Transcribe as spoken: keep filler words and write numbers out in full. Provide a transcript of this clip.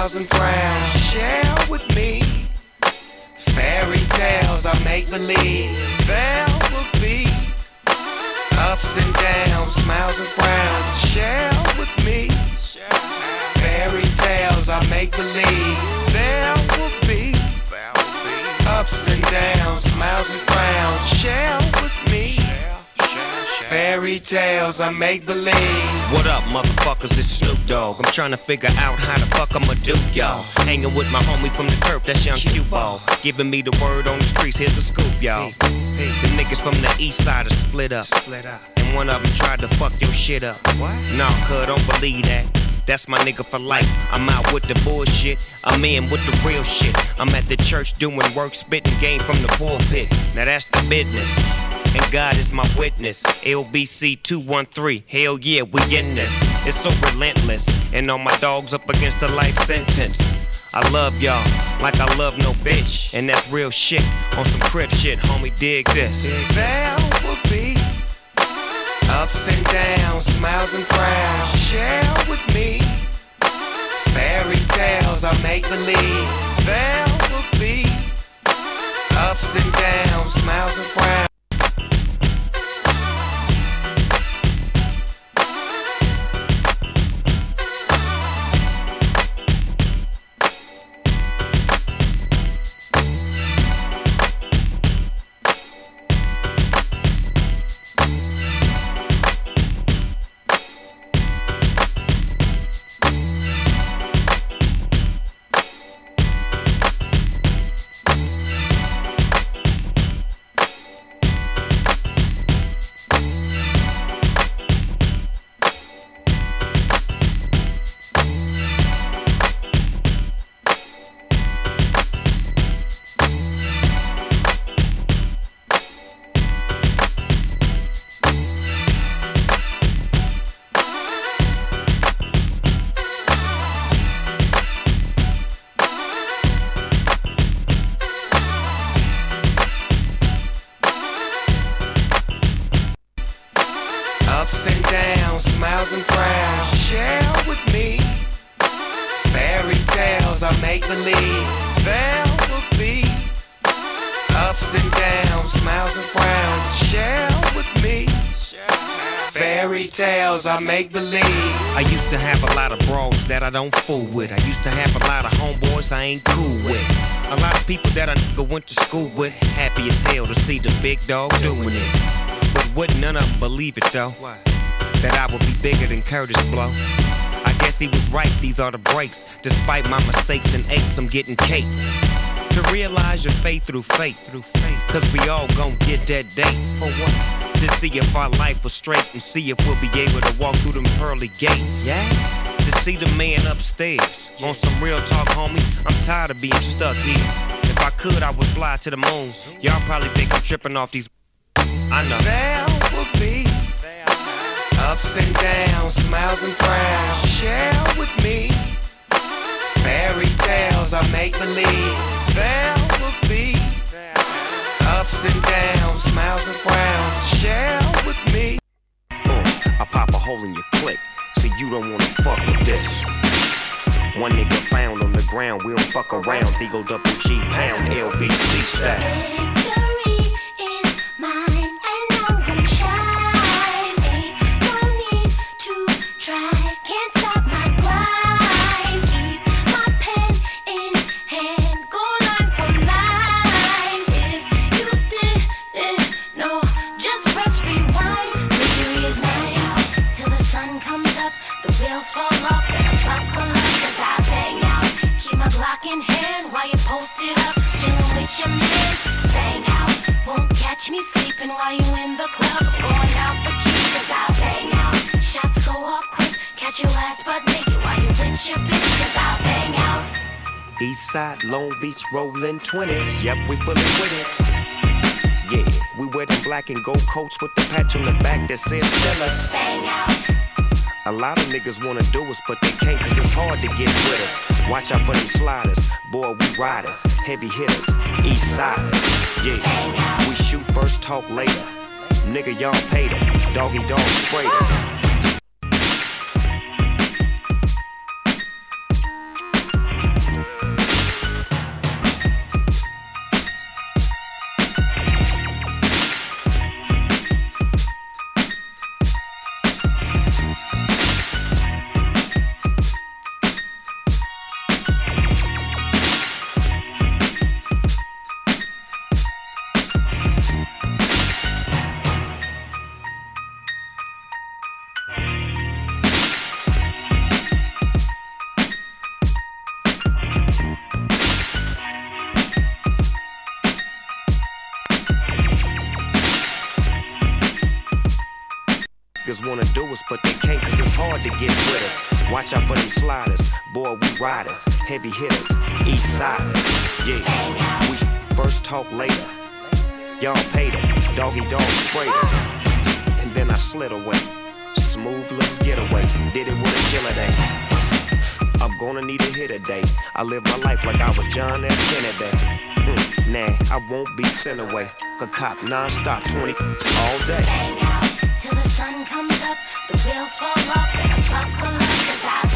smiles and frowns. Share with me. Fairy tales I make believe. There will be ups and downs, smiles and frowns. Share with me. Fairy tales I make believe. There will be ups and downs, smiles and frowns. Share with me. Fairy tales I make believe. What up, motherfuckers? It's Snoop Dogg. I'm trying to figure out how the fuck I'ma do, y'all. Hanging with my homie from the turf, that's Young Q-Ball. Giving me the word on the streets, here's a scoop, y'all. The niggas from the east side are split up. And one of them tried to fuck your shit up. Nah, cuz, don't believe that. That's my nigga for life. I'm out with the bullshit. I'm in with the real shit. I'm at the church doing work, spitting game from the pulpit. Now that's the business. And God is my witness. L B C two one three, hell yeah, we in this. It's so relentless. And all my dogs up against a life sentence. I love y'all like I love no bitch. And that's real shit on some crib shit, homie, dig this. There will be ups and downs, smiles and frowns. Share with me. Fairy tales I make believe. There will be ups and downs, smiles and frowns. Ups and downs, smiles and frowns. Share with me. Fairy tales I make believe. There will be ups and downs, smiles and frowns. Share with me. Fairy tales I make believe. I used to have a lot of bros that I don't fool with. I used to have a lot of homeboys I ain't cool with. A lot of people that I nigga went to school with. Happy as hell to see the big dog doing it. But wouldn't none of them believe it though, that I would be bigger than Curtis Blow. I guess he was right, these are the breaks. Despite my mistakes and aches, I'm getting cake. To realize your faith through faith, through faith. Cause we all gon' get that date. For what? To see if our life was straight and see if we'll be able to walk through them pearly gates. Yeah. To see the man upstairs. Yeah. On some real talk, homie, I'm tired of being stuck here. If I could, I would fly to the moon. Y'all probably think I'm tripping off these. I know. There will be ups and downs, smiles and frowns. Share with me. Fairy tales I make believe. There will be ups and downs, smiles and frowns. Share with me. Uh, I pop a hole in your click, so you don't wanna fuck with this. One nigga found on the ground, we don't fuck around. D O double G pound, L B C style. Victory is mine. Can't stop my grind. Keep my pen in hand. Go line for line. If you didn't know, just press rewind. Victory is mine. Till the sun comes up, the wheels fall off, and I buckle up, cause I bang out. Keep my Glock in hand while you post it up. Chillin' with your mans, bang out. Won't catch me sleeping while you in the club. Going out for keys, cause I bang out. Shots go off quick. Catch your ass butt naked while you with your bitch, cause I'll bang out. Eastside, Long Beach, rollin' twenties. Yep, we fully with it. Yeah, we wear them black and gold coats with the patch on the back that says Stellas. Bang out. A lot of niggas wanna do us, but they can't cause it's hard to get with us. Watch out for them sliders, boy, we riders, heavy hitters, Eastsiders. Yeah, we shoot first, talk later. Nigga, y'all paid them, doggy dog sprayed them. us, but they can't cause it's hard to get with us. Watch out for them sliders, boy, we riders, heavy hitters, east siders. Yeah, we first talk later. Y'all paid them, doggy dog sprayed it. And then I slid away. Smooth little getaway, did it with a chiller day. I'm gonna need a hit a day. I live my life like I was John F. Kennedy. Mm, nah, I won't be sent away. A cop non-stop twenty all day. Hang out till the sun comes up, the wheels fall off, and I'm talking cause I